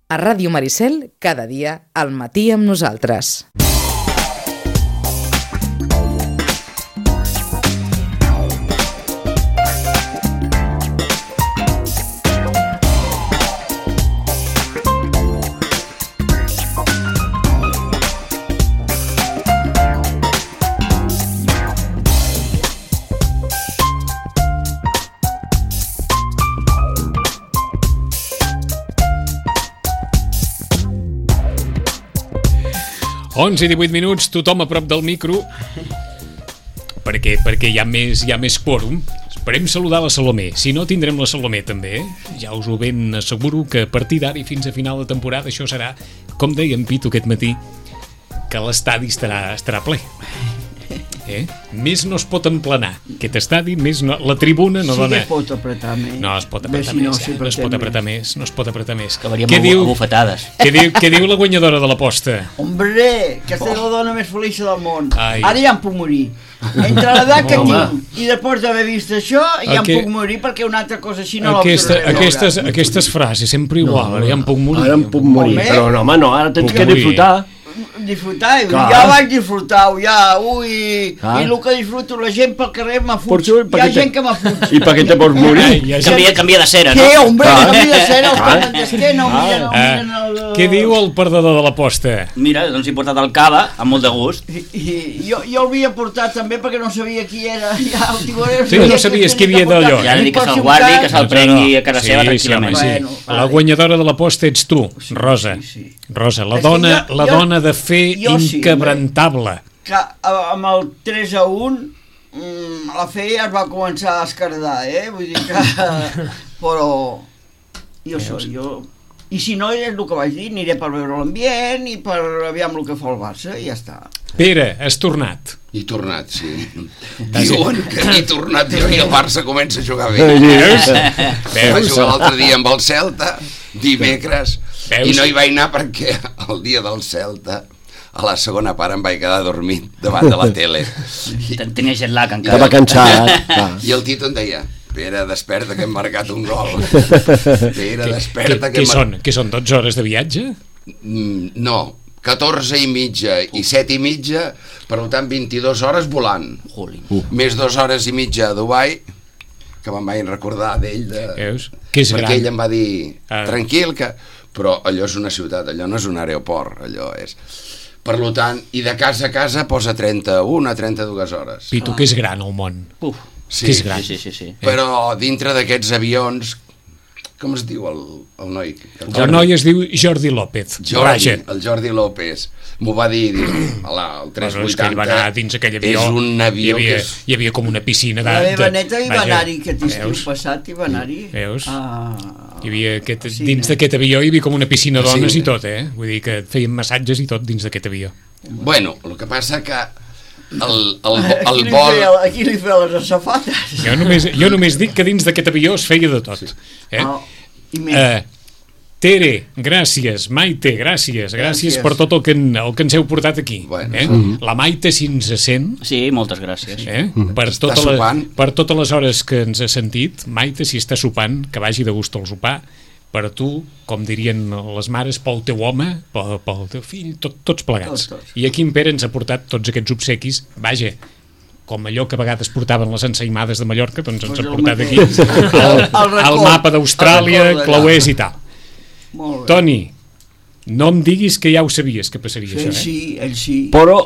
A Ràdio Maricel, cada dia al matí amb nosaltres. Onze i 18 minuts, tothom a prop del micro, perquè hi ha més quòrum. Esperem saludar la Salomé. Si no, tindrem la Salomé també. Ja us ho ben asseguro que a partir d'ara i fins a final de temporada això serà, com deia en Pitu aquest matí, que l'estadi estarà ple. Més no es pot emplenar aquest estadi, més no, la tribuna no dona... Sí que es pot apretar més. No es pot apretar més, no es pot apretar més. Acabaríem a bufetades. Què diu la guanyadora de l'aposta? Hombre, que és la dona més feliç del món. Ai. Ara ja em puc morir. Entre l'edat que tinc i després d'haver vist això, ja em puc morir perquè una altra cosa així no Aquestes frases sempre igual, ara ja em puc morir. Ara em puc morir, però no, home, no, ara tens que disfrutar. Disfrutar, ja vaig disfrutar, ja, i el que disfruto, la gent pel carrer m'ha fuig, hi ha gent que m'ha fuig. I per què te pots morir? Canvia de cera, no? Què, hombre, canvia de cera, els que d'esquena, miren el... Què diu el perdedor de l'aposta? Mira, doncs he portat el cava, amb molt de gust. Jo el havia portat també perquè no sabia qui era. Sí, no sabies qui havia d'allò. Ja dic que se'l guardi, que se'l prengui a casa seva tranquil·lament. La guanyadora de l'aposta ets tu, Rosa. Rosa, la dona de fe inquebrantable. Que amb el 3-1 la fe ja es va començar a escardar, vull dir que... Però jo... I si no, és el que vaig dir, aniré per veure l'ambient i per aviam el que fa el Barça i ja està. Pere, has tornat. I tornat, sí. Diuen que ni tornat i el Barça comença a jugar bé. Va jugar l'altre dia amb el Celta, dimecres, i no hi vaig anar perquè el dia del Celta a la segona part em vaig quedar dormint davant de la tele. Tenia jet lag encara. Estava cansat. I el Tito em deia: Pere, desperta que hem marcat un gol. Pere, desperta que hem... Què són, 12 hores de viatge? No, 14 i mitja i 7 i mitja, per tant 22 hores volant. Més 2 hores i mitja a Dubai, que me'n vaig recordar d'ell, perquè ell em va dir, tranquil, que... però allò és una ciutat, allò no és un aeroport, allò és... Per tant, i de casa a casa posa 31 a 32 hores. Pitu, que és gran el món. Sí, sí. Però dintre d'aquests avions, com es diu el noi? El noi es diu Jordi López. El Jordi López. M'ho va dir, el 380. Ell va anar dins aquell avió. És un avió que és... Hi havia com una piscina de... La meva neta hi va anar-hi, aquest estiu passat hi va anar-hi. Veus? Dins d'aquest avió hi havia com una piscina d'ones i tot, Vull dir que feien massatges i tot dins d'aquest avió. Bueno, el que passa que el vol... Aquí li feia les assafates. Jo només dic que dins d'aquest avió es feia de tot. I més. Tere, gràcies. Maite, gràcies per tot el que ens heu portat aquí. La Maite, si ens sent... Sí, moltes gràcies. Per totes les hores que ens ha sentit, Maite, si està sopant, que vagi de gust al sopar, per a tu, com dirien les mares, pel teu home, pel teu fill, tots plegats. I aquí en Pere ens ha portat tots aquests obsequis, vaja, com allò que a vegades portaven les ensaïmades de Mallorca, doncs ens ha portat aquí el mapa d'Austràlia, clauers i tal. Toni, no em diguis que ja ho sabies que passaria això, Ell sí. Però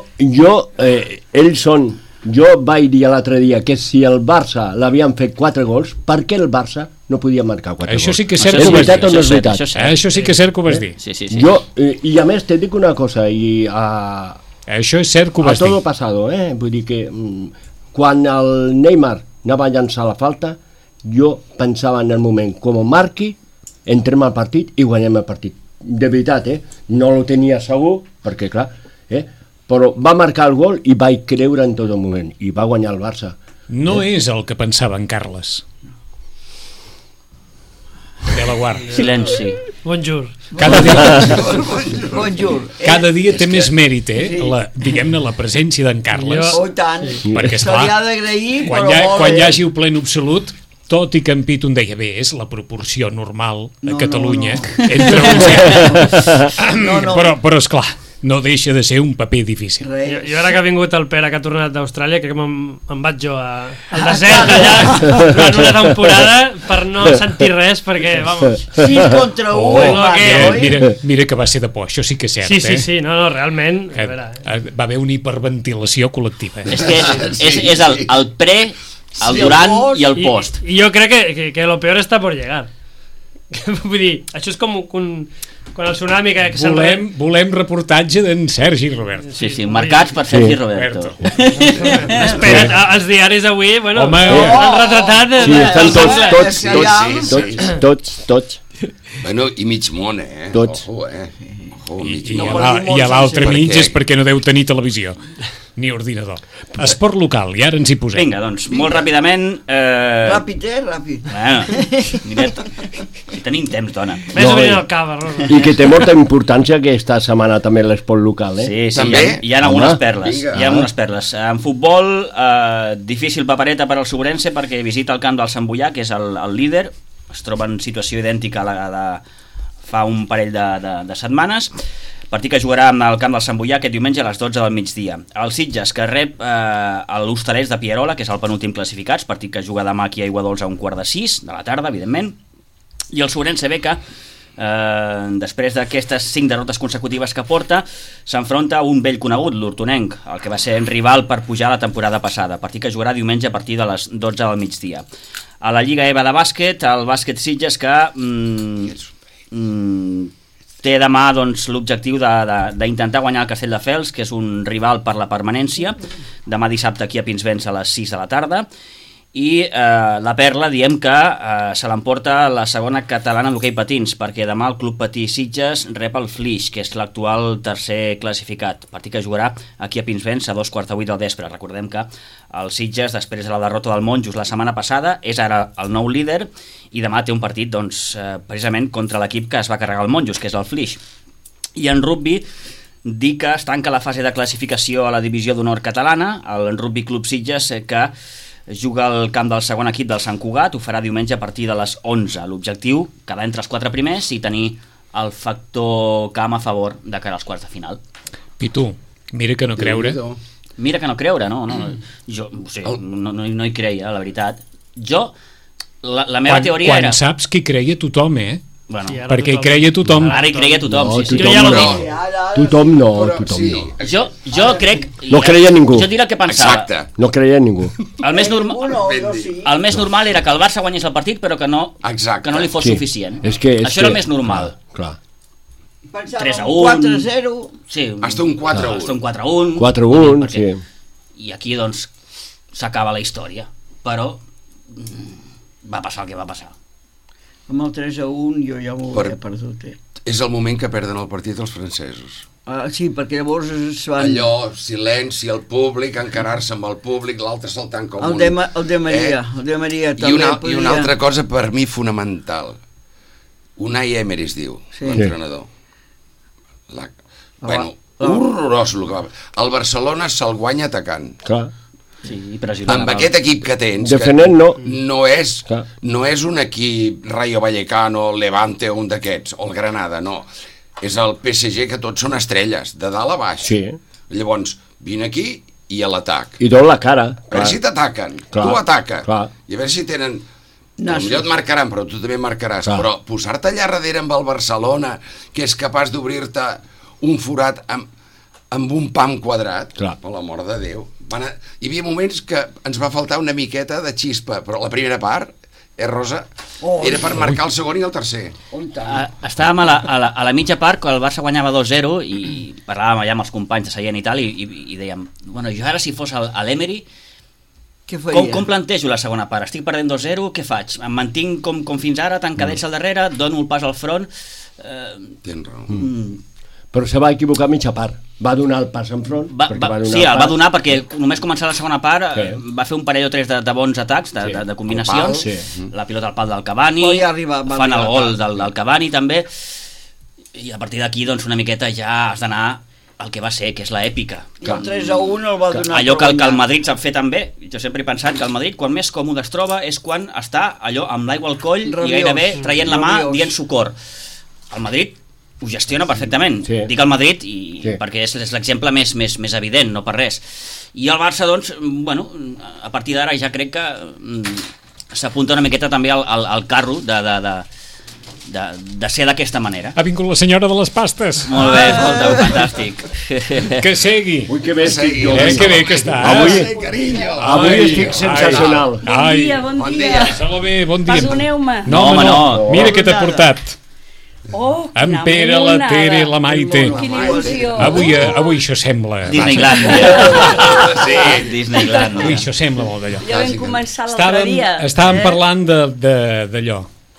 jo vaig dir l'altre dia que si el Barça l'havien fet 4 gols, per què el Barça no podia marcar 4 gols? Això sí que és cert que ho vas dir. Això sí que és cert que ho vas dir. I a més te dic una cosa, això és cert que ho vas dir. A todo pasado, vull dir que quan el Neymar anava a llançar la falta, jo pensava en el moment, com marqui, entrem al partit i guanyem el partit. De veritat, no lo tenia segur, perquè clar, però va marcar el gol i vaig creure en tot el moment, i va guanyar el Barça. No és el que pensava en Carles. De la guarda. Silenci. Bonjour. Cada dia té més mèrit, diguem-ne, la presència d'en Carles. Oh, tant. Perquè, esclar, quan hi hagi el plen absolut, tot i que en Pitu em deia, bé, és la proporció normal a No, Catalunya no. entre uns i altres. No. Però esclar, no deixa de ser un paper difícil. Jo ara que ha vingut el Pere, que ha tornat d'Austràlia, que me'n vaig jo al desert allà durant una temporada per no sentir res, perquè, vamos... 6 contra 1, Mira que va ser de por, això sí que és cert, Sí, no, realment... Va haver una hiperventilació col·lectiva. És que és el pre, el durant i el post. I jo crec que lo peor està por llegar. Vull dir, això és com quan el tsunami que volem reportatge d'en Sergi Roberto. Sí, marcats per Sergi Roberto. Espera't, els diaris avui, bueno, han retratat... Sí, tots. Bueno, i mig món, Tots. I a l'altre mig és perquè no deu tenir televisió ni ordinador. Esport local, i ara ens hi posem. Vinga, doncs, molt ràpidament... Ràpid. Bueno, mira, tenim temps, dona. Més o menys el cava, Rosa. I que té molta importància aquesta setmana també l'esport local, Sí, també? Hi ha algunes perles. En futbol, difícil papereta per al Sobrense perquè visita el camp del Sant Boià, que és el líder. Es troba en situació idèntica a la de fa un parell de setmanes. Partit que jugarà al camp del Sant Boià aquest diumenge a les 12 del migdia. El Sitges, que rep l'Hostalets de Pierola, que és el penúltim classificats, partit que juga demà aquí a Aiguadols a 5:45 de la tarda, evidentment. I el Sobrense B, que després d'aquestes 5 derrotes consecutives que porta, s'enfronta a un vell conegut, l'Hortonenc, el que va ser rival per pujar la temporada passada, partit que jugarà diumenge a partir de les 12 del migdia. A la Lliga EVA de bàsquet, el bàsquet Sitges, que té demà l'objectiu d'intentar guanyar el Castelldefels, que és un rival per la permanència, demà dissabte aquí a Pinsbens a les 6 de la tarda. I la perla, diem que se l'emporta la segona catalana d'hoquei patins, perquè demà el Club Patí Sitges rep el Flix, que és l'actual tercer classificat, partit que jugarà aquí a Pinsbens a 7:45 del vespre. Recordem que el Sitges, després de la derrota del Monjos la setmana passada, és ara el nou líder i demà té un partit precisament contra l'equip que es va carregar el Monjos, que és el Flix. I en rugby, dir que es tanca la fase de classificació a la divisió d'honor catalana, el Rugby Club Sitges, que juga al camp del segon equip del Sant Cugat, ho farà diumenge a partir de les 11. L'objectiu, quedar entre els 4 primers i tenir el factor camp a favor de cara als quarts de final. Pitu, mira que no creure. Mira que no creure, no. Jo no hi creia, la veritat. Jo, la meva teoria era... Quan saps qui creia tothom, Bueno, sí, perquè hi creia tothom. Ara hi creia tothom, no, sí. Tothom Jo ja no. Tothom no. Jo crec... No creia ningú. Jo diria el que pensava. Exacte. No creia ningú. El més normal era que el Barça guanyés el partit, però que no li fos suficient. Això era el més normal. Clar. 3-1. 4-0. Sí. Hasta un 4-1. Hasta un 4-1. 4-1, sí. I aquí, doncs, s'acaba la història. Però va passar el que va passar. Amb el 3-1 jo ja m'ho he perdut. És el moment que perden el partit els francesos. Sí, perquè llavors es van... Allò, silenci, el públic, encarar-se amb el públic, l'altre saltant com el de Maria, el de Maria també I una altra cosa per mi fonamental. Unai Emery es diu, l'entrenador. Horrorós el que va... El Barcelona se'l guanya atacant. Clar. Sí, amb aquest equip que tens, defenent, no és un equip Rayo Vallecano, Levante o un d'aquests, o el Granada, no. És el PSG, que tots són estrelles, de dalt a baix. Sí. Llavors, vine aquí i a l'atac. I tot la cara. A veure si t'ataquen, tu ataca. I a veure si tenen... Potser et marcaran, però tu també marcaràs. Però posar-te allà darrere amb el Barcelona, que és capaç d'obrir-te un forat amb un pam quadrat, per l'amor de Déu. Hi havia moments que ens va faltar una miqueta de xispa, però la primera part, Rosa, era per marcar el segon i el tercer. Estàvem a la mitja part, quan el Barça guanyava 2-0, i parlàvem allà amb els companys de seient i tal, i dèiem, bueno, jo ara si fos l'Emery, com plantejo la segona part? Estic perdent 2-0, què faig? Em mantinc com fins ara, tancadets al darrere, dono el pas al front... Tens raó. Però se va equivocar a mitja part. Va donar el pas enfront. El va donar perquè només començar la segona part va fer un parell o tres de bons atacs, de combinacions. La pilota al pal del Cavani, fan el gol del Cavani també, i a partir d'aquí doncs una miqueta ja has d'anar el que va ser, que és l'èpica. I el 3-1 el va donar Allò que per guanyar. el Madrid sap fer també, jo sempre he pensat que el Madrid quan més còmode es troba és quan està allò amb l'aigua al coll Rabiós, i gairebé traient la mà rabiós. dient socor. El Madrid ho gestiona perfectament, dic el Madrid perquè és l'exemple més evident, no per res. I el Barça, doncs, bueno, a partir d'ara ja crec que s'apunta una miqueta també al carro de ser d'aquesta manera. Ha vingut la senyora de les pastes. Molt bé, escolta, fantàstic. Que segui. Ui, que bé estic jo. Que bé que està. Avui estic sensacional. Bon dia. Salomé, bon dia. Perdoneu-me. No, home, no. Mira què t'ha portat. Oh, En Pere, la Tere i la Maite. Quina il·lusió. Avui això sembla... Disneylandia. Sí, Disneylandia. Avui això sembla molt d'allò. Ja vam començar l'altre dia. Estàvem parlant d'allò.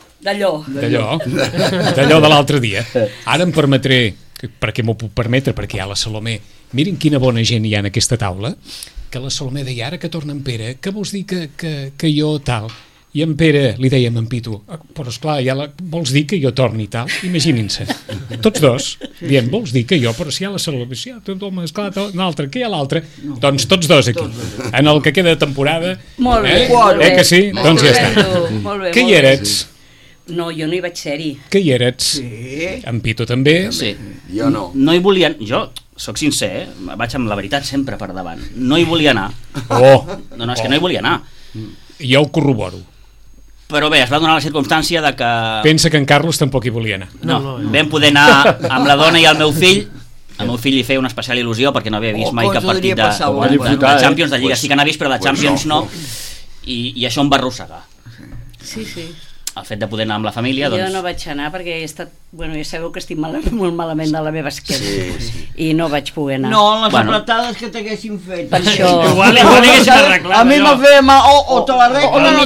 D'allò de l'altre dia. Ara em permetré, perquè m'ho puc permetre, perquè hi ha la Salomé. Miren quina bona gent hi ha en aquesta taula, que la Salomé deia, ara que torna en Pere, què vols dir que jo tal? I en Pere li deia a en Pitu, però esclar, vols dir que jo torni tal? Imaginin-se, tots dos, dient, vols dir que jo, però si hi ha la Salomé, si hi ha home, esclar, un altre, que hi ha l'altre? Doncs tots dos aquí, en el que queda de temporada. Molt bé. Que sí? Doncs ja està. Què hi eres? No, jo no hi vaig ser-hi. Que hi eres? Sí. En Pitu també? Sí. Jo no. No hi volien... Jo, sóc sincer, vaig amb la veritat sempre per davant. No hi volia anar. No, és que no hi volia anar. Jo ho corroboro. Però bé, es va donar la circumstància de que... Pensa que en Carlos tampoc hi volia anar. No. Vam poder anar amb la dona i el meu fill. El meu fill li feia una especial il·lusió perquè no havia vist mai cap partit de Champions, de Lliga. Sí que n'ha vist, però de Champions no. I això em va arrossegar. Sí. El fet de poder anar amb la família, doncs... Jo no vaig anar perquè he estat... Bueno, ja sabeu que estic molt malament de la meva esquena. I no vaig poder anar. No, les apretades que t'haguessin fet. Per això... Igual haguessin arreglat. A mi m'ha fet mal, o te la regla,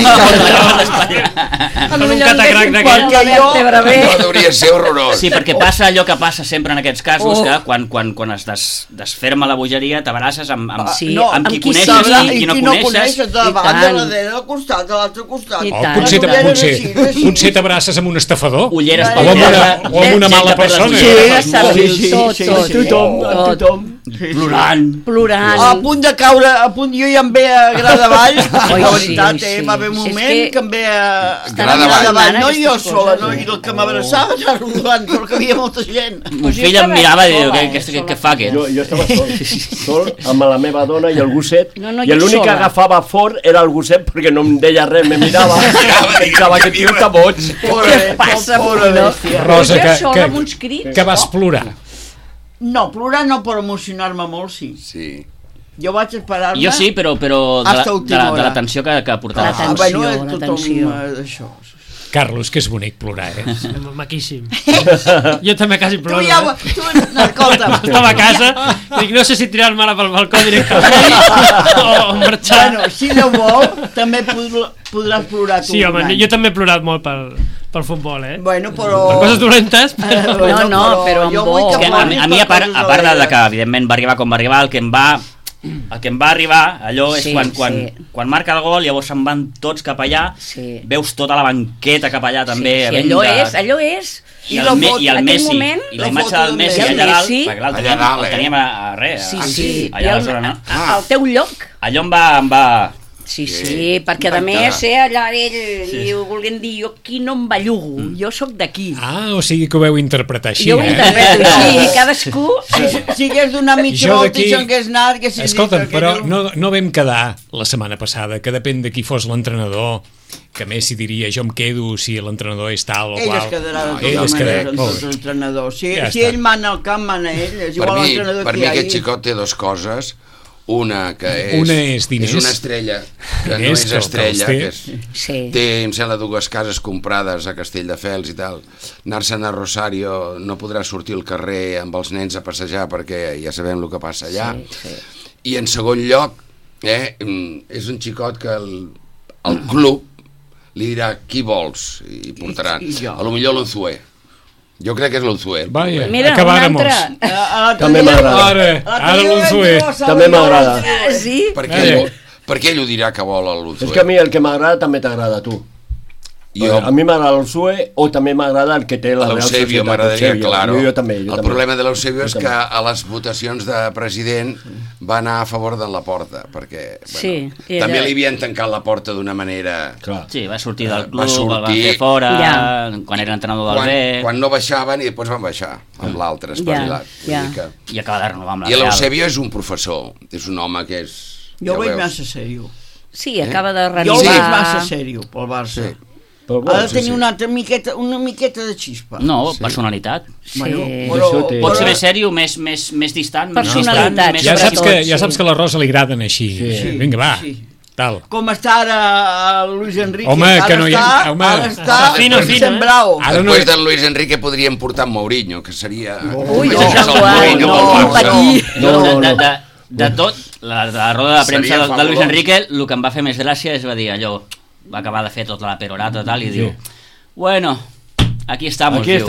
Amb un catacrac d'aquell. No hauria ser horrorós. Sí, perquè passa allò que passa sempre en aquests casos, que quan es desferma la bogeria t'abraces amb qui coneixes i qui no coneixes. Davant, de darrere, al costat, de l'altre costat. Potser t'abraces amb un estafador ulleres o amb una mala persona. Tothom. Plorant. A punt de caure, jo ja em ve a gra davall. La veritat, va haver un moment que em ve a gra davall. No jo sola, i el que m'abraçava era rodolant, però que havia molta gent. Un fill em mirava i diu, què fa aquest? Jo estava sol amb la meva dona i el gosset, i l'únic que agafava fort era el gosset perquè no em deia res, me mirava, pensava que tio està boig. Què passa, Rosa, que vas plorar. No, plorar no, però emocionar-me molt, sí. Jo vaig esperar-me... Jo sí, però de la tensió que portava. La tensió. Carlos, que és bonic plorar, Maquíssim. Jo també quasi ploro. Escolta. Estava a casa, dic, no sé si tirar-me pel balcó directament o marxar. Bueno, si no vol, també podràs plorar tu. Sí, home, jo també he plorat molt pel futbol, Bueno, però... Per coses dolentes. No, però amb bo. A mi, a part de que, evidentment, va arribar com va arribar, el que em va arribar, allò és quan marca el gol, llavors se'n van tots cap allà, veus tota la banqueta cap allà també. Allò és. I el Messi, i la imatge del Messi allà dalt, perquè l'altre el teníem a res, allà a la zona, no? Al teu lloc. Allò em va... Sí, perquè a més allà ell volguem dir, jo aquí no em bellugo, jo sóc d'aquí. O sigui que ho veu interpretar així, Jo ho interpreto així, cadascú... Si hagués donat mitja volta i s'hagués anat... Escolta'm, però no vam quedar la setmana passada, que depèn de qui fos l'entrenador, que Messi diria, jo em quedo si l'entrenador és tal o qual. Ell es quedarà de tota manera amb tots els entrenadors. Si ell mana al camp, mana ell. És igual l'entrenador que hi ha. Per mi aquest xicot té dues coses. Una que és una estrella, que no és estrella, té, em sembla, 2 cases comprades a Castelldefels i tal. Anar-se'n a Rosario, no podrà sortir al carrer amb els nens a passejar perquè ja sabem el que passa allà. I en segon lloc, és un xicot que el club li dirà qui vols i portaran. A lo millor l'Unzué. Jo crec que és l'Unzué. Mira, un altre. També m'agrada. Ara l'Unzué. També m'agrada. Sí? Per què ell ho dirà que vol l'Unzué? És que a mi el que m'agrada també t'agrada a tu. A mi m'agrada l'Eusebio o també m'agrada el que té la Real Societat. L'Eusebio m'agradaria, claro. Jo també. El problema de l'Eusebio és que a les votacions de president va anar a favor de la porta, perquè també li havien tancat la porta d'una manera... Sí, va sortir del club, el van fer fora, quan era entrenador del B... Quan no baixaven i després van baixar amb l'altre, espavilat. I acaba de renovar amb la Real. I l'Eusebio és un professor, és un home que és... Jo ho veig massa sèrio. Sí, acaba de renovar... Jo ho veig massa sèrio pel Barça. Ha de tenir una miqueta de xispa. No, personalitat. Pot ser més sèrio, més distant. Personalitat, ja saps que a la Rosa li agraden així. Vinga, va. Tal. Com està ara Luis Enrique. Home, que no hi ha... Ara està fent bravo. Després del Luis Enrique podríem portar Mourinho, que seria... Ui, de tot, la roda de premsa de Luis Enrique, el que em va fer més gràcia és va dir allò... va acabar de fer tota la perorata tal, i diu, bueno, aquí estamos. Sí.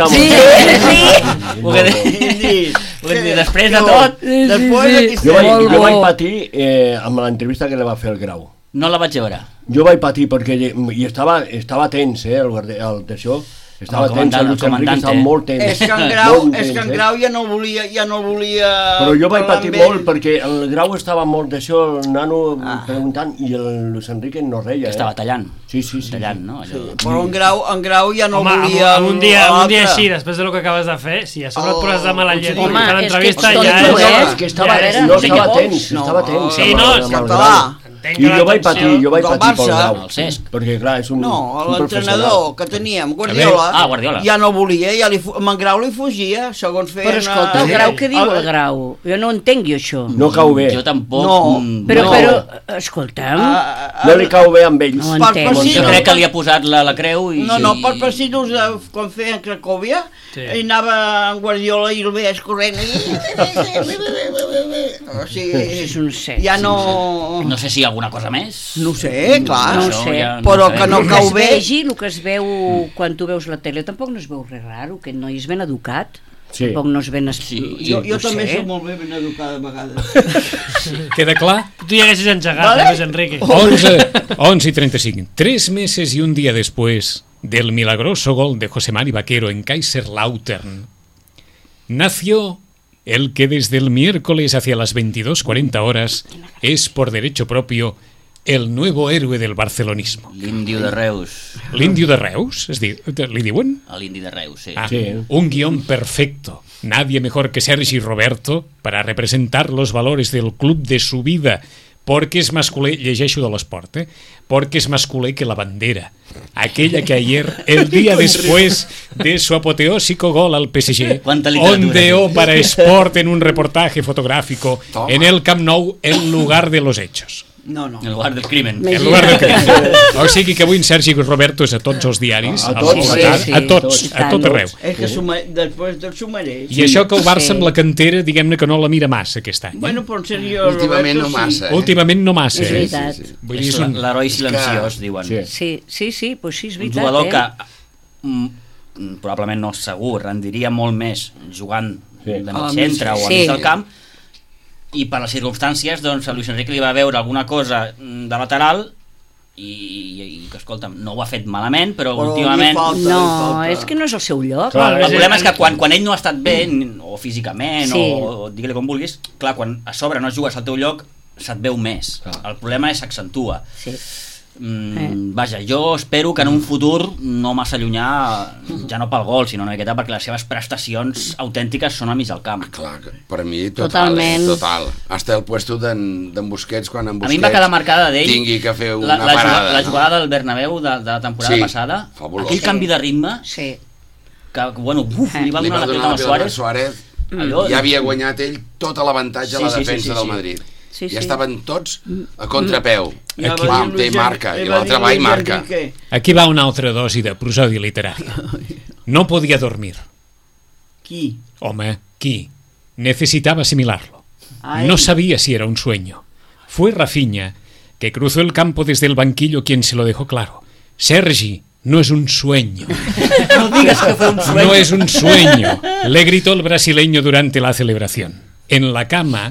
Després de tot, jo vaig patir amb l'entrevista que li va fer el Grau. No la vaig veure. Jo vaig patir perquè estava tens, el d'això. Estava tens, el Luis Enrique estava molt tens. És que en Grau ja no volia... Però jo vaig patir molt perquè el Grau estava molt d'això, el nano preguntant, i el Luis Enrique no reia. Estava tallant. Sí. Tallant, no? Però en Grau ja no volia... Un dia així, després del que acabes de fer, si a sobre et poses de mala llet i fer l'entrevista ja... És que estava tens. Sí, no, és català. I jo vaig patir pel Grau. Perquè clar, és un... No, l'entrenador que teníem, Guardiola, ja no volia, amb en Grau li fugia, segons feia... Però escolta, el Grau, què diu el Grau? Jo no entenc això. No cau bé. Jo tampoc. Però, escolta'm... No li cau bé amb ells. No entenc. Jo crec que li ha posat la creu i... No, per passidus, quan feien Cracòvia, i anava en Guardiola i el veies corrent o sigui, ja no... No sé si alguna cosa més. No sé, clar. No sé. Però que no cau bé. El que es veu quan tu veus la tele tampoc no es veu res raro, que el noi és ben educat. Sí. Tampoc no és ben... Jo també soc molt ben educada a vegades. Queda clar? Tu ja haguessis engegat, Luis Enrique. 11:35. 3 meses y un día después del milagroso gol de José Mari Vaquero en Kaiserslautern, nació el que desde el miércoles hacia las 22:40 horas es por derecho propio el nuevo héroe del barcelonismo. L'Índio de Reus. ¿L'Índio de Reus? ¿Li diuen? L'Indi de Reus, sí. Un guión perfecto. Nadie mejor que Sergi Roberto para representar los valores del club de su vida. Porque es masculé, llegeixo de l'esport, porque es masculé que la bandera. Aquella que ayer, el día después de su apoteósico gol al PSG, ondeó para Sport en un reportaje fotográfico en el Camp Nou, el lugar de los hechos. No. El lugar del crimen. El lugar del crimen. O sigui que avui en Sergi Roberto és a tots els diaris, a tot arreu. És que després del s'ho mereix. I això que el Barça amb la cantera, diguem-ne que no la mira massa aquest any. Bueno, però en Sergi Últimament no massa. Últimament no massa. És veritat. És l'heroi silenciós, diuen. Sí, pues sí, és veritat. Un jugador que probablement no segur, rendiria molt més jugant de mig centre o a mig del camp, i per les circumstàncies doncs a Luis Enrique li va veure alguna cosa de lateral i que escolta'm, no ho ha fet malament, però últimament no, és que no és el seu lloc. Clar, el problema és que quan ell no ha estat bé o físicament o digue-li com vulguis, clar, quan a sobre no jugues al teu lloc se't veu més, el problema és s'accentua. Vaja, jo espero que en un futur no massa llunyà, ja no pel gol, sinó una miqueta perquè les seves prestacions autèntiques són al mig del camp. Clar, per mi total. Hasta el puesto d'en Busquets, quan en Busquets a mi em va quedar marcada d'ell tingui que fer una parada. La jugada del Bernabéu de la temporada passada, aquell canvi de ritme que, bueno, li va donar la pilota a Suárez. Ja havia guanyat ell tot l'avantatge a la defensa del Madrid. Ja estaven tots a contrapeu. Té marca, i l'altre va i marca. Aquí va una altra dosi de prosòdia literària. No podía dormir. ¿Qui? Home, qui? Necesitaba asimilarlo. No sabía si era un sueño. Fue Rafinha, que cruzó el campo desde el banquillo, quien se lo dejó claro. Sergi, no es un sueño. No digas que fue un sueño. No es un sueño, le gritó el brasileño durante la celebración. En la cama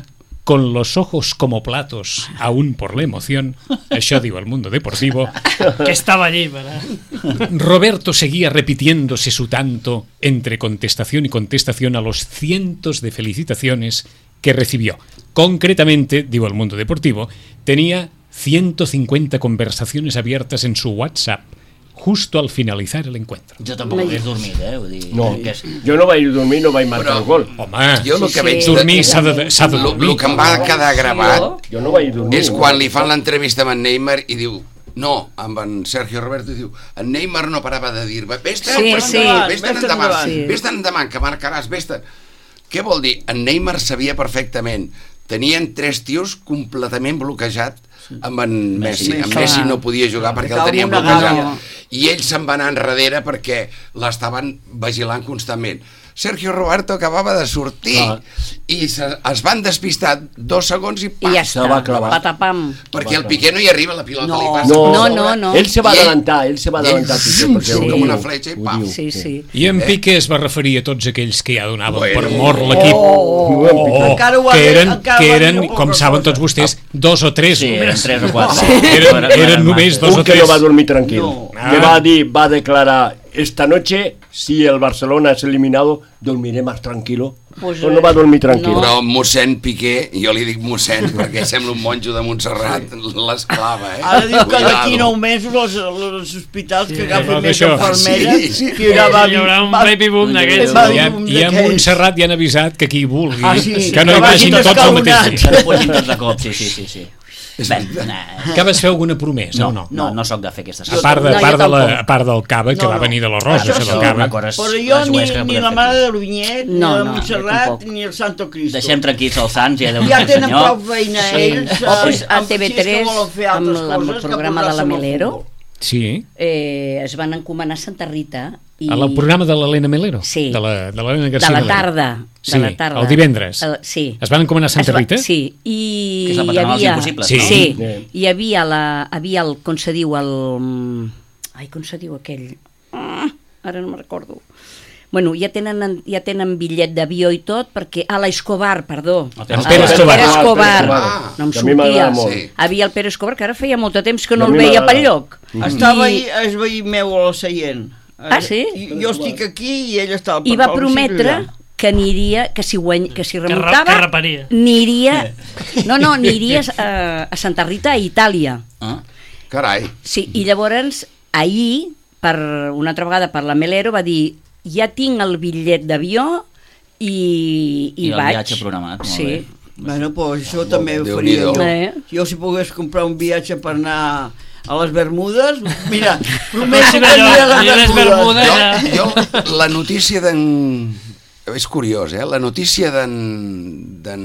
con los ojos como platos, aún por la emoción, això diu el Mundo Deportivo, Que estaba allí, ¿verdad? Roberto seguía repitiéndose su tanto entre contestación y contestación a los cientos de felicitaciones que recibió. Concretamente, digo el Mundo Deportivo, tenía 150 conversaciones abiertas en su WhatsApp justo al finalizar el encuentro. Jo tampoc hagués dormit, vull dir... No, que és... jo no vaig dormir, no vaig marcar el gol. Home, Jo el que veig... dormir s'ha de dormir. El que em va quedar gravat Jo no vaig dormir. és quan li fan l'entrevista amb en Neymar i diu... No, amb en Sergio Roberto diu en Neymar no parava de dir vés-te'n endavant, que marcaràs, vés-te'n. Què vol dir? En Neymar sabia perfectament. Tenien 3 tios completament bloquejats amb en Messi. En Messi no podia jugar perquè el tenien bloquejat. I ell se'n va anar enrere perquè l'estaven vigilant constantment. Sergio Roberto acabava de sortir i es van despistar 2 segons i I ja està, patapam. Perquè el Piqué no hi arriba, la pilota li passa. No. Ell se va adelantar, com una fletxa i pam. Sí. I en Piqué es va referir a tots aquells que ja donaven per mort l'equip. Que eren, com saben tots vostès, 2 o 3. Sí, eren 3 o 4. Eren només 2 o 3. Un que no va dormir tranquil. Que va declarar: esta noche, si el Barcelona es eliminado, dormiré más tranquilo. Pues no va dormir tranquilo. Però mossèn Piqué, jo li dic mossèn perquè sembla un monjo de Montserrat, l'esclava, Ara diu que d'aquí 9 mesos els hospitals que agafen més infermeres hi haurà un baby boom d'aquells. I a Montserrat ja han avisat que qui vulgui, que no hi vagin tots al mateix dia. Que no pugin tots de cop, sí. Que vas fer alguna promesa o no? No soc de fer aquestes coses. A part del Cava, que va venir de la Rosa. Però jo ni la Mare de l'Unyet, ni la Montserrat, ni el Santo Cristo. Deixem tranquils els sants, ja ja tenen prou feina ells. A TV3, amb el programa de la Melero, sí. Es van encomanar a Santa Rita. El programa de l'Helena Melero? Sí. De l'Helena García de la Melero. tarda. Sí, el divendres. Sí. Es van encomanar a Santa Rita? Sí. Que és la patrona dels impossibles. Sí. Hi havia el, com se diu, com se diu aquell? Ara no me'n recordo. Bueno, ja tenen bitllet d'avió i tot, perquè... l'Escobar, perdó. El Pere Escobar. No em sortia. Havia el Pere Escobar, que ara feia molt de temps que no el veia pel lloc. Estava ahir, es veí meu al seient. Sí? Jo estic aquí i ell està al I va prometre que aniria, que si remuntava, aniria a Santa Rita, a Itàlia. Carai. Sí, i llavors, ahir, una altra vegada per la Melero, va dir: ja tinc el bitllet d'avió i vaig. I el viatge programat, molt bé. Bueno, doncs això també ho faria jo. Jo si pogués comprar un viatge per anar a les Bermudes, mira, prometo que aniré a les Bermudes. Jo, la notícia d'en... És curiós, la notícia d'en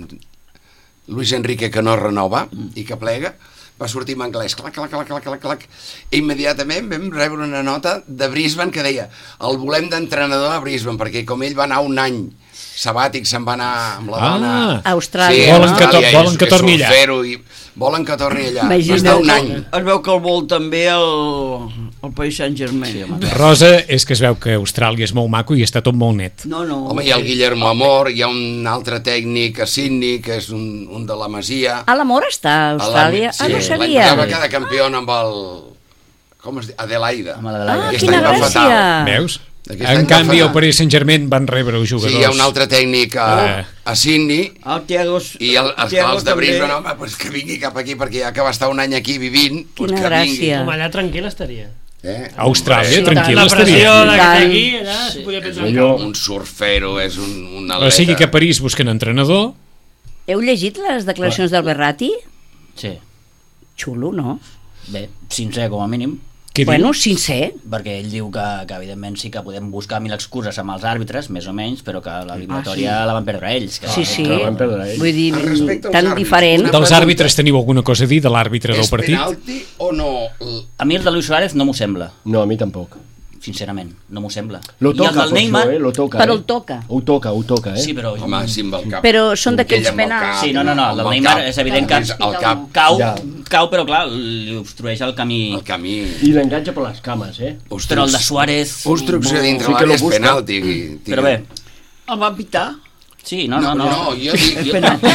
Luis Enrique que no renova i que plega, va sortir en anglès, clac. I immediatament vam rebre una nota de Brisbane que deia: el volem d'entrenador a Brisbane, perquè com ell va anar un any sabàtic, se'n va anar amb la dona a Austràlia. Volen que torni allà. Volen que torni allà. Va estar un any. Es veu que el vol també el Paris Saint-Germain. Rosa, és que es veu que Austràlia és molt maco i està tot molt net. No. Home, hi ha el Guillermo Amor, hi ha un altre tècnic a Sydney, que és un de la Masia. L'Amor està a Austràlia? No sabia. L'any va quedar campió amb el... Com es diu? Adelaida. Quina gràcia. Veus? En canvi, el Paris Saint-Germain van rebre els jugadors. Sí, hi ha un altre tècnic a Sydney i els de Brisbane, home, pues que vingui cap aquí, perquè ja que va estar un any aquí vivint, quina gràcia. Com allà tranquil estaria. A Austràlia, tranquil estaria. La pressió d'aquí, allà s'hi podia pensar. Un surfero, és un atleta. O sigui que a París busquen entrenador. Heu llegit les declaracions del Berratti? Sí. Xulo, no? Bé, sincer com a mínim. Bueno, sincer. Perquè ell diu que evidentment sí que podem buscar 1000 excuses amb els àrbitres, més o menys, però que l'eliminatòria la van perdre ells. Sí. Vull dir, tan diferent. Dels àrbitres teniu alguna cosa a dir de l'àrbitre del partit? És penalti o no? A mi el de Luis Suárez no m'ho sembla. No, a mi tampoc. Sincerament, no m'ho sembla. Lo toca, Neymar, lo toca. Però el toca. Ho toca, Sí, però... Home, sí, amb el cap. Però són d'aquells penals. Sí, no, el del Neymar és evident que el cap cau, però clar, li obstrueix el camí. I l'enganxa per les cames, Però el de Suárez... Obstrucció dintre l'àrea és penalti. Però bé. El van pitar? Sí, no. No, jo dic...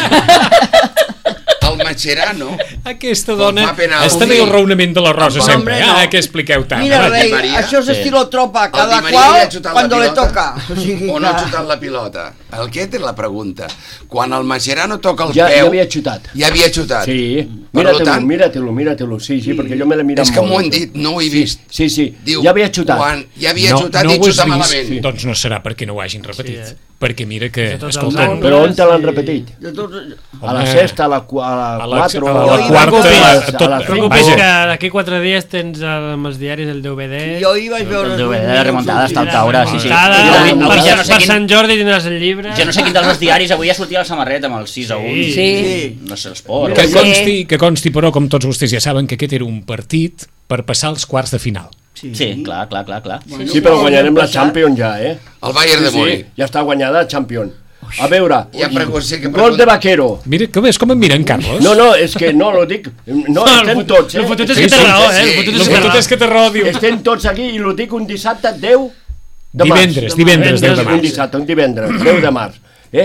El Mascherano... Aquesta dona... fa penalti. Està bé el raonament de la Rosa No, sempre. hombre, no. Que expliqueu tant. Mira, Va. rei, María. això és estilo tropa, cada Di María qual li ha xutat cuando la le pilota. toca. O sigui, O no ha xutat la pilota? Aquesta és la pregunta. Quan el Mascherano toca el Ja peu... havia xutat. Ja havia xutat. Sí, Per tant, míratelo, sí, perquè jo me l'he mirat és que molt. m'ho han dit, no ho he vist. Sí, Diu, ja havia xutat. Quan ja havia xutat no i ho has xuta vist, malament. doncs no serà perquè no ho hagin repetit. Sí, Perquè mira que... De tots els Escolta, angles. Però on te l'han repetit? de tots... A la sexta, a la 4... a la A quarta... preocupis, a la Preocupis Vaja. que d'aquí 4 dies tens amb els diaris el DVD. Jo hi vaig veure... El DVD de remuntada està al taure, sí. Remuntada, Jo avui per, ja no sé per quin- Sant Jordi tindràs el llibre. Jo no sé quin dels diaris avui ha sortit la samarreta amb el 6-1. Sí. No sé, l'esport. Que consti, però, com tots vostès ja saben, que aquest era un partit per passar als quarts de final. Sí, clar. Sí, però guanyarem la Champions ja, eh? El Bayern de Múnich. Ja està guanyada la Champions. A veure, Gol de Vaquero. Mira, que ves com em miren, Carlos? No, és que no, lo dic... No, estem tots, El fotut és Sí, que té sí, raó, sí. El fotut El és que té fotut raó. és que té raó, diu. Estem tots aquí i lo dic un dissabte 10 de març. Divendres, 10 de Un març. dissabte, un divendres, 10 de març.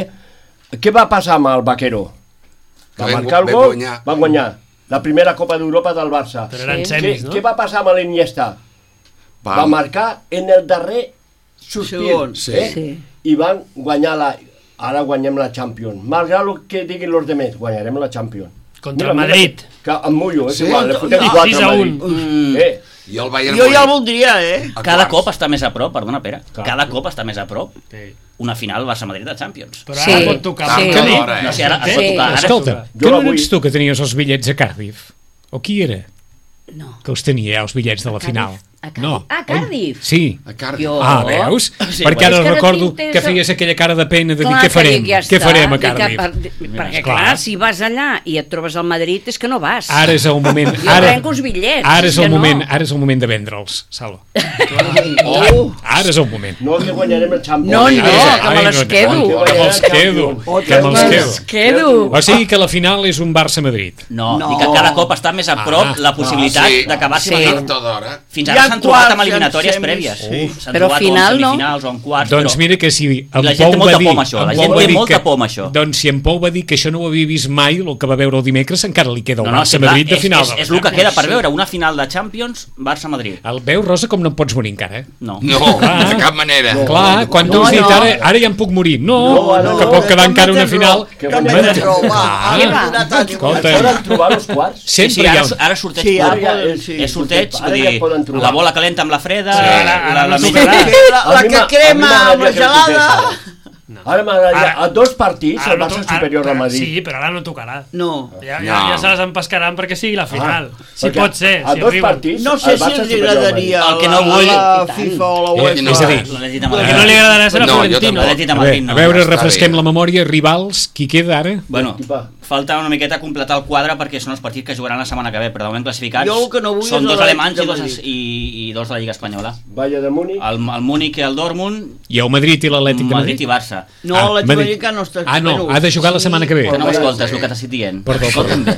Què va passar amb el Vaquero? Va marcar el gol, va guanyar la primera Copa d'Europa del Barça. Però eren semis, no? Què va passar amb l'Iniesta? Va marcar en el darrer sospir. Sí. I van guanyar ara guanyem la Champions. Malgrat el que diguin els demés, guanyarem la Champions. Contra el Madrid. Que em mullo, és Sí? igual, le fotem No, 4 a 6-1. Madrid. I el Bayern Jo ja el Múnich. voldria, A Cada quarts. cop està més a prop, perdona, Pere, Clar. cada cop està més a prop Sí. una final Barça-Madrid de Champions. Però ara Sí. pot tocar. Sí. Que l'hora, No sé, ara es pot Sí. tocar. Ara Escolta, Jo que no la vull. ets tu que tenies els bitllets a Cardiff? O qui era? No. Que els tenia, els bitllets de la final. A Cardiff. No. A Cardiff? Sí. A Cardiff. Jo- Ah, veus? Sí, Perquè ara és que ara recordo tinc que tesa- feies aquella cara de pena de dir Clar què que farem, dic, ja què està, farem a dic que Cardiff. perquè Clar. clar, si vas allà i et trobes al Madrid és que no vas. Ara és el moment... Jo prenc uns bitllets, Ara és és que el moment, no. ara és el moment de vendre'ls, Salo. Oh, Ara és el moment. No, que guanyarem el Champions. No, Ai, que ai, me les no, quedo. Que me'ls quedo. Que me'ls Me'ls quedo. quedo. O sigui que la final és un Barça-Madrid. No, No. i que cada cop està més a prop la possibilitat sí. d'acabar-s'hi Sí. Madrid. Quarta d'hora. Fins Hi ara ha s'han trobat amb quarts, hi ha eliminatòries semis, prèvies. sí. S'han Però trobat final o en no. semifinals o en quarts, Doncs però mira que si en La gent Pol té molta va dir... por amb això, en la Pol gent va té dir molta que- por amb això. Doncs si en Pol va dir que això no ho havia vist mai, el que va veure el dimecres, encara li queda el sí, Barça-Madrid de clar, final. és el que queda per veure, una final de Champions, Barça-Madrid. El veu, Rosa, com no em pots morir encara, eh? No. No, de cap manera. Clar, quan tu has dit ara ja em puc morir. No, que pot quedar encara una final. Que no guanyem. me'n trobar. Què va? Escolta, Poden trobar els quarts? Sí, sempre hi ara, ha... ara sorteig Sí, pur. ara ja poden, és- sí. És sorteig, Ara vull ja dir, poden trobar. la bola calenta amb la freda, Sí. Ara no mica- tocarà. La A mi que m'a- crema a mi amb la m'agradaria que gelada. toqués Ara m'agradaria, a dos partits, el Barça és superior al Madrid. Sí, però ara no tocarà. No. Ja se les empescaran perquè sigui la final. Si Perquè pot ser, a si dos arriben. partits, No sé el si Barça ens és superior al Madrid. agradaria El que no a vull- la FIFA o la UEFA. és a dir, L'Atlètic de El Madrid. que no li agradarà serà No, jo Florentino. tampoc. L'Atlètic de Madrid no. A veure, està refresquem bé. la memòria. Rivals, qui queda ara? Bueno, Equipa. falta una miqueta completar el quadre perquè són els partits que jugaran la setmana que ve, però de moment classificats Jo el que no vull són és dos l'Atlètic alemanys de i dos, Madrid. i dos de la Lliga Espanyola. Bayern de Múnich. El Múnich i el Dortmund, I el Madrid i l'Atlètic de Madrid Madrid? i Barça. No, Ah, l'Atlètic Madrid. Americà no està... Ah, no, bueno, ha de jugar la setmana que ve. Que no Bueno, m'escoltes sí. el que t'estic dient. Perdó, Escolta'm bé.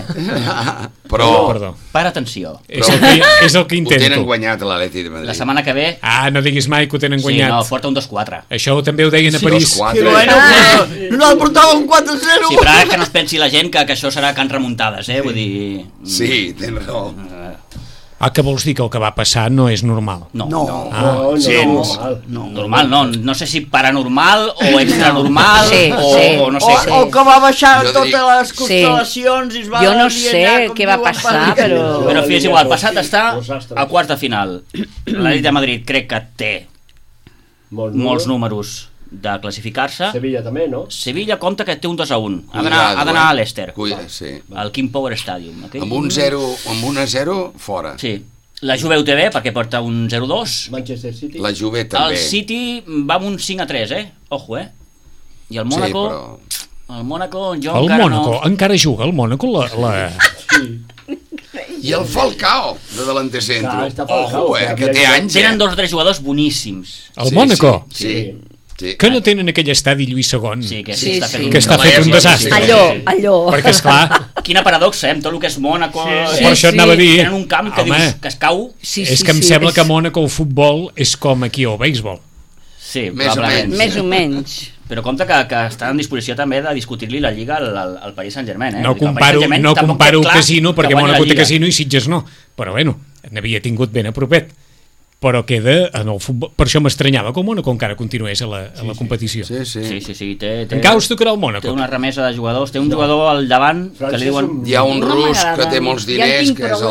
Però Para atenció. És el que ho tenen intento. guanyat l'Atlètic de La Madrid. setmana que ve... Ah, no diguis mai que ho tenen Sí, no, guanyat. porta un 2-4. Això també ho deien a París. 2-4. Sí, bueno, no el portava un 4-0. Sí, però ara que no es pensi la gent que això serà can remuntades, Vull dir... Sí, tens raó. Ah, que vols dir que el que va passar no és normal? No. No. No, sí, normal. Normal, no. No sé si paranormal o extranormal Sí, o, sí. o no sé. O que va baixar Jo totes dic- les constel·lacions i es va... Jo no alinear, sé com què va diuen passar, per- però... Però fi, és igual, passat està Desastre. a quarts de final. L'Atlètic de Madrid crec que té molts números de classificar-se. Sevilla també, no? Sevilla compta que té un 2-1. Ha Cuidado, d'anar a l'Ester, Sí. al King Power Stadium. aquell. Amb un 0, fora. Sí. La Juve ho té bé perquè porta un 0-2. Manchester City. La Juve també. El City va amb un 5-3, Ojo, I el Mónaco... però... El Mónaco, jo El encara Mónaco, no... encara juga el Mónaco Sí. I el Falcao, de delanter centro. Clar, està Falcao, Ojo, que que havia té jugat. anys, Tenen 2 o 3 jugadors boníssims. El Mónaco? Sí. Que no tenen aquell estadi Lluís II? Sí, que Sí, està sí. fent Que està fet un desastre. Allò. Perquè, esclar, Quina paradoxa, amb tot el que és Mónaco... Sí, per això et anava a dir... Tenen un camp que Home, dius que es cau... Sí, és que em sembla que a Mónaco el futbol és com aquí el béisbol. Sí, Més o probablement. menys. Més o menys. Però compte que està en disposició també de discutir-li la Lliga al Paris Saint-Germain. No comparo Casino, perquè Mónaco té Casino i Sitges no. Però bueno, n'havia tingut ben a propet. Però queda en el futbol. Per això m'estranyava que el Mónaco encara continués a la competició. Sí. Encara us tocarà el Mónaco. Té una remesa de jugadors. Té un jugador al davant que li diuen... Hi ha un rus que té molts diners, que és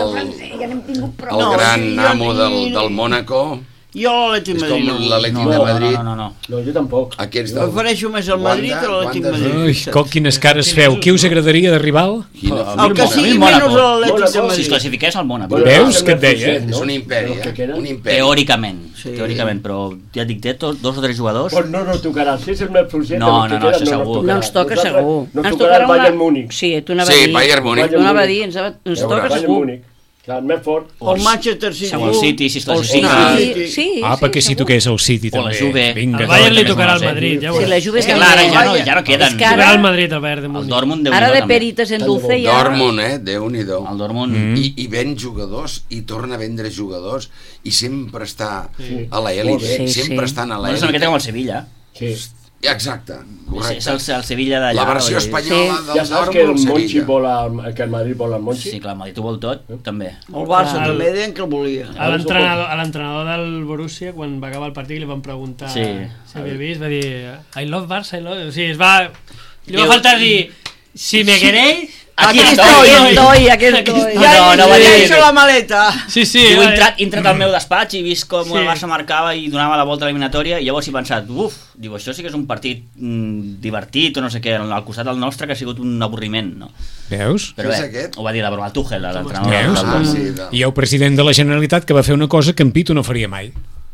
el gran amo del Mónaco. Jo l'Atlètic Madrid no. És com l'Atlètic de Madrid. No, jo tampoc. Prefereixo més el Madrid que l'Atlètic Madrid. Quines cares feu. Qui us agradaria de rival? El que sigui menys l'Atlètic de Madrid. Si es classifiqués el Mónaco. Veus què et deia? És un imperi, un imperi. Teòricament, però ja et dic, té 2 o 3 jugadors. Pues no tocarà, si és el més fluixet. No, això segur. No ens toca segur. No tocarà el Bayern Múnich. Sí, t'ho anava a dir. Sí, Bayern Múnich. T'ho anava a dir, ens toca segur. Clar, el més fort. O el Manchester City. O el City, si es classifica. Sí, perquè si toqués el City o la també. Juve. El Bayern li tocarà al Madrid, ja ho Sí, la Juve és que clar, ja no queden. Tocarà al Madrid, el Bayern de El Múnich. Dortmund, Ara de perites en dulce ja... Dortmund, Déu-n'hi-do. El Dortmund. I ven jugadors, i torna a vendre jugadors, i sempre està a l'elit, sempre estan a És una l'elit. miqueta com el Sevilla. Sí. Exacte, correcte. És el Sevilla d'allà. La versió espanyola Ja del saps que el Dortmund Monchi Sevilla. que el Madrid vol el Monchi? Sí, clar, el Madrid ho vol tot, també. El Barça també deien que el volia. A l'entrenador del Borussia, quan va acabar el partit, li van preguntar si havia vist, va dir I love Barça, I love... O sigui, li va faltar dir si me queréis... Aquí estoy. No va dir la maleta. Sí. Diu, he entrat al meu despatx i vist com el Barça marcava i donava la volta a l'eliminatòria i llavors he pensat, diu, això sí que és un partit divertit o no sé què, al costat del nostre que ha sigut un avorriment, no? Veus? Però bé, ho va dir el Tuchel, l'entrenador. Veus? I hi ha el president de la Generalitat que va fer una cosa que en Pitu no faria mai.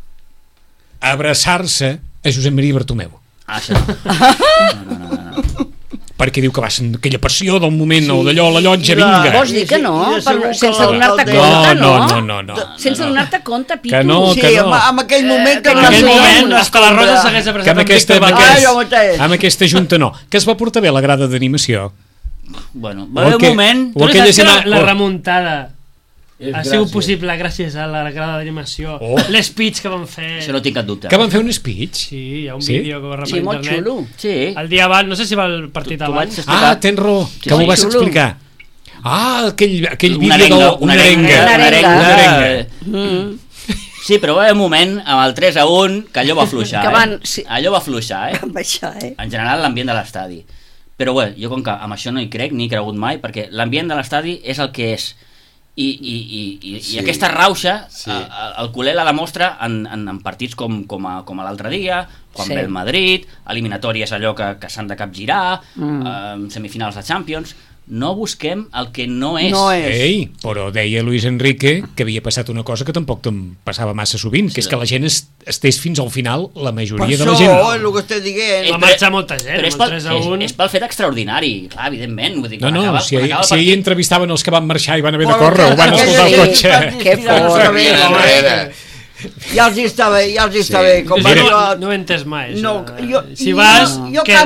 Abraçar-se a Josep Maria Bartomeu. Això no. Perquè diu que va ser aquella passió del moment o d'allò, la llotja, vinga. Vols dir que no? Sense donar-te compte, no. Sense donar-te compte, Pitu. Que no. Sí, en aquell moment... En aquell moment, hasta la Rosa s'hagués abraçat amb aquesta junta no. Que es va portar bé la grada d'animació. Bueno, va haver un moment... Tu no saps que la remuntada ha sigut possible gràcies a la grada d'animació, l'espeech que van fer. Això no tinc cap dubte. Que van fer un speech? Sí, hi ha un vídeo que va reparar per internet. Xulo. Sí. El dia abans, no sé si va el partit abans. Tens raó, que m'ho vas explicar. Aquell vídeo d'una arenga. Sí, però va haver un moment amb el 3-1 que allò va fluixar, allò va fluixar, en general l'ambient de l'estadi. Però bé, jo com que amb això no hi crec, ni he cregut mai, perquè l'ambient de l'estadi és el que és. I aquesta rauxa el culer la demostra en partits com a l'altre dia, quan ve el Madrid, eliminatòries allò que s'han de capgirar, semifinals de Champions. No busquem el que no és. Ei, però deia Luis Enrique que havia passat una cosa que tampoc em passava massa sovint, que és que la gent estés fins al final, la majoria de la gent. Per això, és el que estic dient. Va marxar molta gent, és pel fet extraordinari, clar, evidentment. Si ahir entrevistaven els que van marxar i van haver de córrer, o van escoltar el cotxe. Que fort. Ja els està bé. No ho he entès mai. Si vas...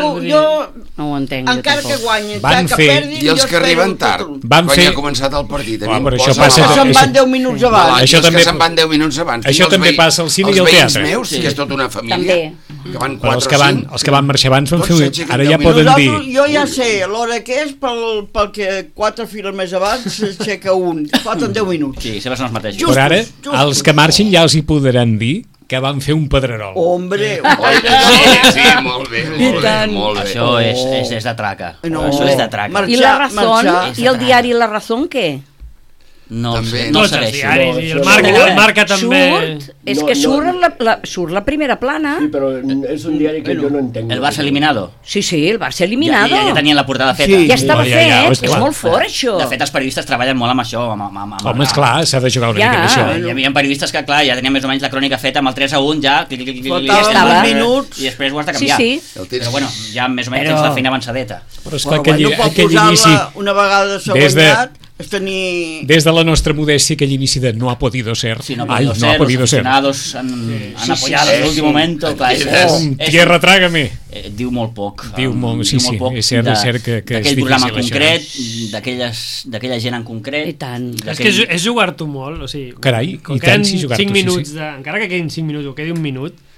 No ho entenc. Encara que guanyin, que perdin... I els que arriben tard, quan ja ha començat el partit. Se'n van 10 minuts abans. Això també se'n van 10 minuts abans. Això també passa al cine i al teatre. Els veïns meus, que és tota una família, que van 4 o 5. Els que van marxar abans van fer... Ara ja poden dir... Jo ja sé l'hora que és pel que 4 files més abans s'aixeca un. Falten 10 minuts. Sí, sempre són els mateixos. Però ara, els que marxin ja els hi podran dir que van fer un pedrerol. Hombre! Sí, molt bé. Això és de traca. Això és de traca. I la Razón, i el diari La Razón, què? No tots els diaris i el Marca també és que surt la primera plana. Sí, però és un diari que jo no entenc. El Barça eliminado? Sí, el Barça eliminado. Ja tenien la portada feta. Ja estava fet, és molt fort això. De fet, els periodistes treballen molt amb això. Home, esclar, s'ha de jugar una mica amb això. Hi havia periodistes que, clar, ja tenien més o menys la crònica feta amb el 3-1, ja faltaven minuts i després ho has de canviar. Però bueno, ja més o menys tens la feina avançadeta. Però és que no pot posar-la una vegada següent des de la nostra modèstia aquell inici de no ha podido ser. Sí, no ha podido ser. Los aficionados han apoyado en l'últim moment. Tierra, trágame. Diu molt poc. Diu molt poc. És cert que és difícil programa concret, d'aquella gent en concret. I tant. És que és jugar-t'ho molt. Carai, i tant si jugar-t'ho. Encara que quedin 5 minuts o quedi un minut,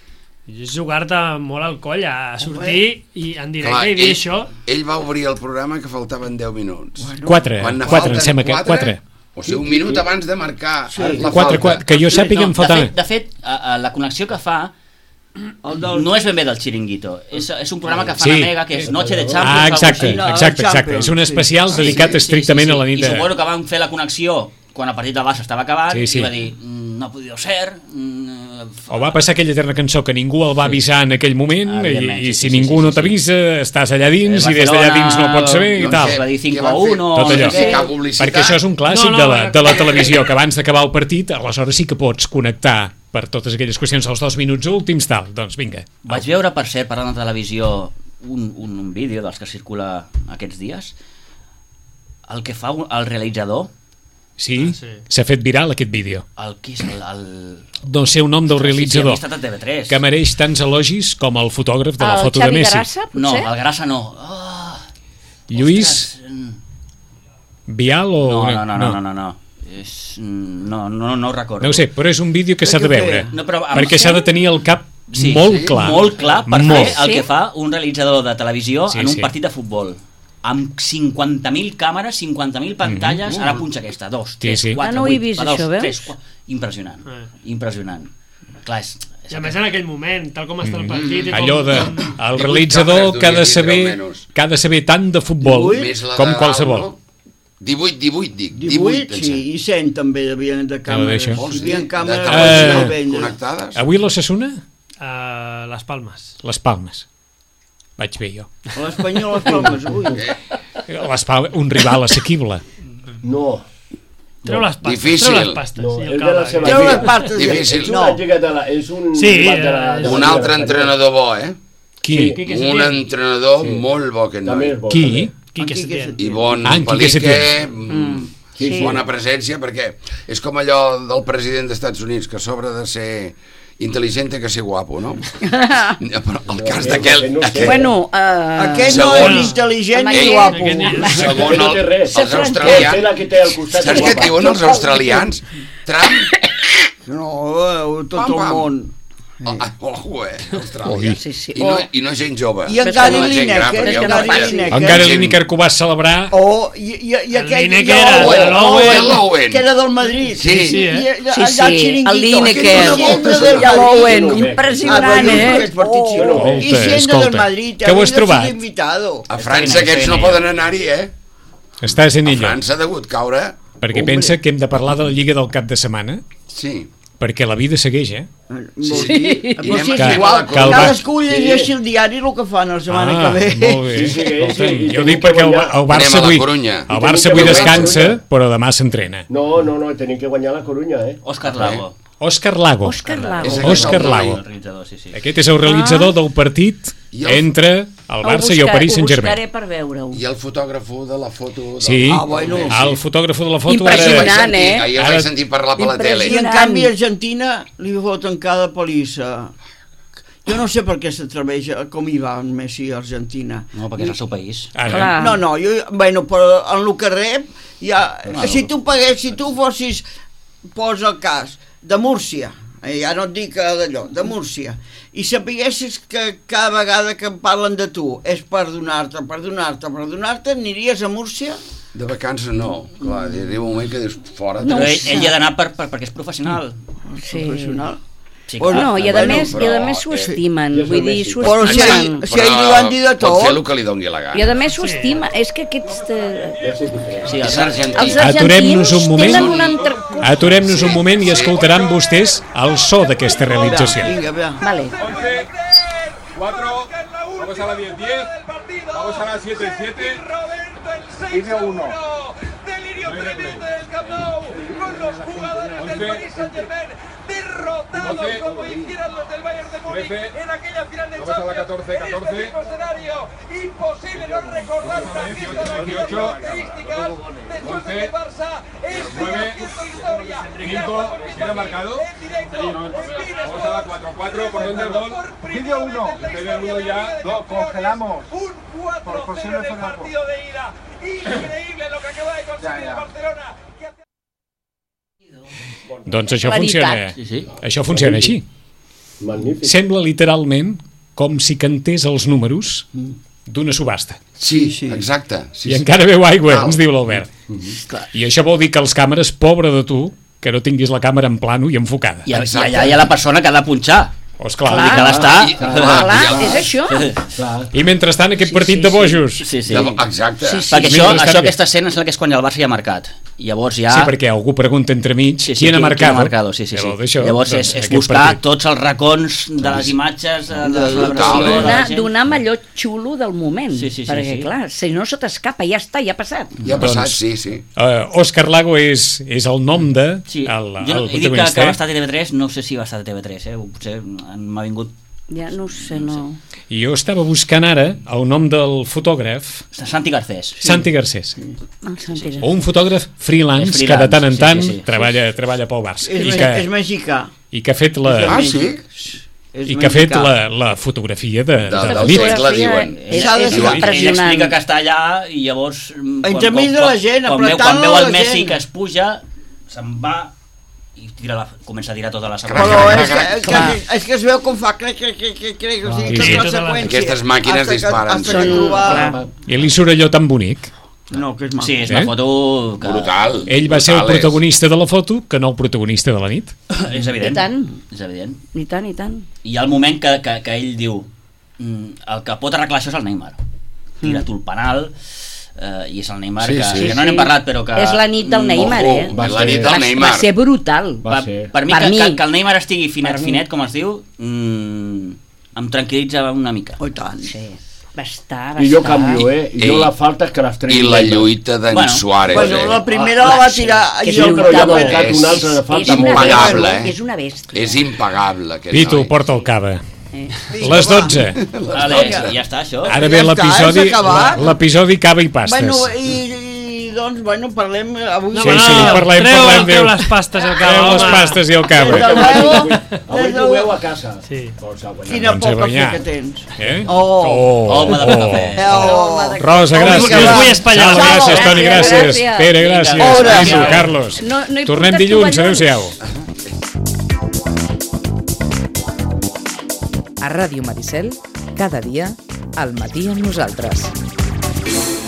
és jugar-te molt al coll a sortir i en directe i dir això. Ell va obrir el programa que faltaven 10 minuts. 4, em sembla que 4. O sigui, un minut abans de marcar la 4, falta. que jo sàpiga em faltava. De fet, la connexió que fa no és ben bé del Chiringuito, és un programa que fa la Mega, que és Noche de Champions. Exacte, és un especial dedicat estrictament a la nit de... I suposo que van fer la connexió quan el partit del Barça estava acabat i va dir, no ha podido ser... O va passar aquella eterna cançó que ningú el va avisar en aquell moment i si ningú no t'avisa estàs allà dins i des d'allà dins no el pots saber i tal. Va dir 5-1 tot allò, perquè això és un clàssic de la televisió, que abans d'acabar el partit aleshores sí que pots connectar per totes aquelles qüestions als 2 minuts últims, tal, doncs vinga. Vaig veure, per cert, parlant de televisió, un vídeo dels que circula aquests dies, el que fa el realitzador. Sí, s'ha fet viral aquest vídeo. Qui és el... No sé el nom del realitzador, sí, TV3. que mereix tants elogis com el fotògraf de la foto de Messi. El Xavi Grassa, potser? No, el Grassa no. Lluís Vial o... No. No ho recordo. No ho sé, però és un vídeo que s'ha de veure, perquè s'ha de tenir el cap molt clar. Molt clar per fer el que fa un realitzador de televisió en un partit de futbol. Amb 50.000 càmeres, 50.000 pantalles, ara punxa aquesta, 2, 3, 4, 8, no ho he vist, això, veus? Impressionant. Clar, i a més en aquell moment, tal com està el partit... Allò de... El realitzador que ha de saber tant de futbol com qualsevol. 18, dic. 18, sí, i 100 també devien de càmeres. Devien càmeres connectades. Avui l'Osasuna? Les Palmes. Les Palmes. Vaig bé jo. L'Espanyol, les Palmes, avui. Un rival assequible. No. Treu les pastes. Difícil. Treu les pastes. No, és de la seva Treu les pastes. Difícil. És un... Un altre entrenador bo, Qui? Un entrenador molt bo que no. Qui? I bon Palique, bona presència, perquè és com allò del president dels Estats Units, que a sobre de ser intel·ligent que ser guapo, no? Però el cas d'aquell... Bueno, aquest no és intel·ligent ni guapo. Segons els australians... Saps què diuen els australians? Trump... No, tot el món. Austràlia. I no gent jove. I en Gary Lineker. En Gary Lineker que ho va celebrar. I aquell l'Owen, que era del Madrid. Sí, el Lineker i l'Owen, impressionant, I gent del Madrid. Què ho has trobat? A França aquests no poden anar-hi, Estàs en A illa. França ha degut caure. Perquè pensa que hem de parlar de la Lliga del cap de setmana. Sí. Perquè la vida segueix, Sí. Però sí, és igual, cadascú llegeixi el diari el que fan la setmana que ve. Molt bé. Jo dic perquè el Barça avui descansa, però demà s'entrena. No, tenim que guanyar la Corunya, Òscar Lago. Òscar Lago. Aquest és el realitzador del partit entre el Barça i el Paris Saint-Germain. Ho buscaré per veure-ho. I el fotògrafo de la foto... Sí, el fotògrafo de la foto... Impressionant, Ahir el vaig sentir parlar per la tele. I en canvi a Argentina li foten cada palissa. Jo no sé per què s'atreveix com hi va en Messi a Argentina. No, perquè és el seu país. No, però en el que rep, si tu fossis, posa el cas, de Múrcia, ja no et dic d'allò, de Múrcia, i sapiguessis que cada vegada que parlen de tu és per donar-te, aniries a Múrcia? De vacances no, clar, hi arriba un moment que dius fora. Però ell hi ha d'anar perquè és professional. Professional? No, i a més s'ho estimen, vull dir, s'ho estimen. Si ell li van dir de tot... Pot fer el que li doni la gana. I a més s'ho estima, és que aquests... Sí, els argentins. Aturem-nos un moment i escoltaran vostès el so d'aquesta realització. Vale. 4, vamos a la 10-10, vamos a la 7-7, y de 1. Delirio tremendo del Camp Nou, con los jugadores del Paris Saint-Germain derrotados como hicieron los del Bayern de Múnich en aquella final de Champions. En este mismo escenario, imposible no recordar también todas aquellas características después de que el Barça es punto de historia. 5, ¿queda marcado? En directo. Vamos a la 4-4, ¿por dónde el gol? Vídeo 1. Vídeo 1 ya. No, congelamos. Un 4-0 en el partido de ida. Increíble lo que acaba de conseguir el Barcelona. Doncs això funciona. Això funciona així. Magnífic. Sembla literalment com si cantés els números d'una subhasta. Sí, exacte. Sí, I encara veu aigua, ens diu l'Albert. I això vol dir que els càmeres, pobre de tu, que no tinguis la càmera en plano i enfocada. I allà hi ha la persona que ha de punxar. Esclar, i que ha d'estar... Clar, és això. I mentrestant aquest partit de bojos. Sí. Exacte. Perquè això aquesta escena és la que és quan el Barça ja ha marcat. Llavors ja... Sí, perquè algú pregunta entremig qui ha marcat. Sí. Llavors és buscar tots els racons de les imatges, de la celebració... Donar allò xulo del moment. Perquè, clar, si no se t'escapa, ja està, ja ha passat. Ja ha passat, sí. Òscar Lago és el nom de... Jo he dit que va estar a TV3, no sé si va estar a TV3, potser m'ha vingut... Ja no sé, no... I jo estava buscant ara el nom del fotògraf... Santi Garcés. Santi Garcés. O un fotògraf freelance que de tant en tant treballa pel Barça. És mexicà. I que ha fet la... Ah, sí? I que ha fet la fotografia de la nit. És impressionant. Explica que està allà i llavors... Entremig de la gent, quan veu el Messi que es puja, se'n va... i comença a tirar tota la segona. Però és que es veu com fa crec, o sigui, tota la seqüència. Aquestes màquines disparen. I li surt allò tan bonic. No, que és maco. Sí, és una foto... Brutal. Ell va ser el protagonista de la foto, que no el protagonista de la nit. És evident. I tant. És evident. I tant, i tant. I hi ha el moment que ell diu el que pot arreglar això és el Neymar. Tira tu el penal... i és el Neymar que no n'hem parlat però que... És la nit del Neymar, la nit del Neymar. Va ser brutal. Per mi que el Neymar estigui finet com es diu em tranquil·litza una mica. Oh, tant. Sí. Va estar. I jo canvio, jo la falta és que les tregui. I la lluita d'en Suárez. La primera la va tirar... Però ja ha marcat una altra de falta. Impagable, És una bèstia. És impagable. Pitu, porta el cava. Les 12. Ja està, això. Ara ve l'episodi cava i pastes. Bueno, i doncs, parlem avui... Parlem. Treu les pastes al cava. Treu les pastes i el cava. Avui t'ho veu a casa. Quina poca fe que tens. Home de poca fe. Rosa, gràcies. Us vull espatllar. Gràcies, Toni, gràcies. Pere, gràcies. Pitu, Carlos. Tornem dilluns, adéu-siau. A Ràdio Maricel, cada dia, al matí amb nosaltres.